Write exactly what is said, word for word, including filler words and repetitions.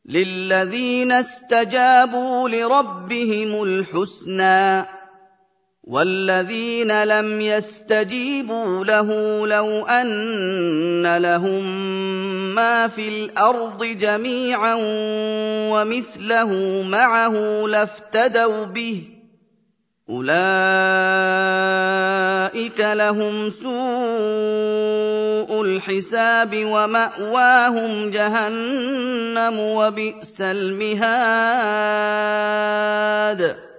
لِلَّذِينَ اسْتَجَابُوا لِرَبِّهِمُ الْحُسْنَىٰ ۚ وَالَّذِينَ لَمْ يَسْتَجِيبُوا لَهُ لَوْ أَنَّ لَهُم مَّا فِي الْأَرْضِ جَمِيعًا وَمِثْلَهُ مَعَهُ لَافْتَدَوْا بِهِ ۚ أُولَٰئِكَ لَهُمْ سُوءُ الْحِسَابِ وَمَأْوَاهُمْ جَهَنَّمُ ۖ وَبِئْسَ الْمِهَادُ